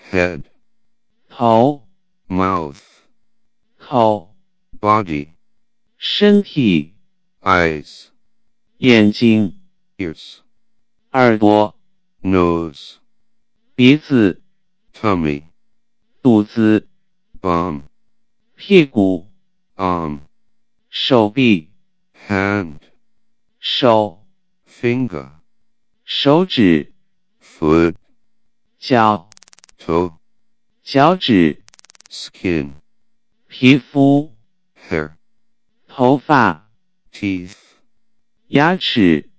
head, 头 mouth, 口 body, 身体 eyes, 眼睛 ears, 耳朵 nose, 鼻子 tummy, 肚子 bum, 屁股 arm, 手臂 hand, 手 finger, 手指 foot, 脚 toe, 脚趾 skin, 皮肤 hair, 头发 teeth, 牙齿